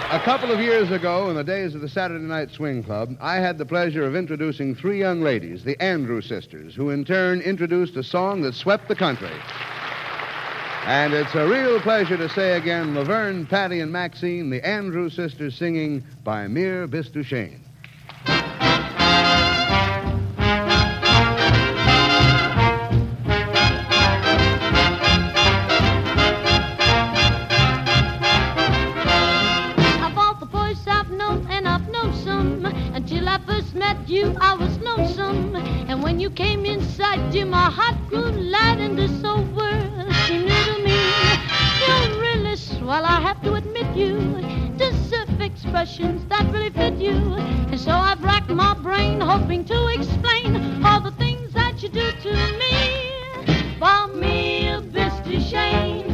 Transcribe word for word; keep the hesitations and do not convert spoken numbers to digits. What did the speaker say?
A couple of years ago, in the days of the Saturday Night Swing Club, I had the pleasure of introducing three young ladies, the Andrew Sisters, who in turn introduced a song that swept the country. And it's a real pleasure to say again, Laverne, Patty, and Maxine, the Andrew Sisters, singing By Mere Bistushane. You, I was lonesome, and when you came inside, dear, my heart grew light, and this whole world seemed new to me. You're really swell, I have to admit you deserve expressions that really fit you, and so I've racked my brain hoping to explain all the things that you do to me. For me, a bit to shame.